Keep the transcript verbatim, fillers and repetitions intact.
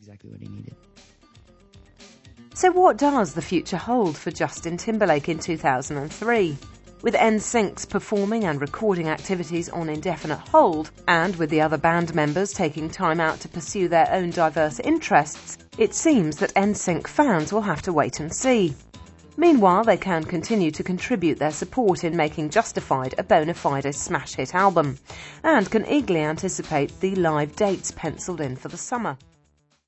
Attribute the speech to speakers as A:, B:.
A: exactly what he needed.
B: So what does the future hold for Justin Timberlake in two thousand three? With N Sync's performing and recording activities on indefinite hold, and with the other band members taking time out to pursue their own diverse interests, it seems that N Sync fans will have to wait and see. Meanwhile, they can continue to contribute their support in making Justified a bona fide smash hit album, and can eagerly anticipate the live dates penciled in for the summer.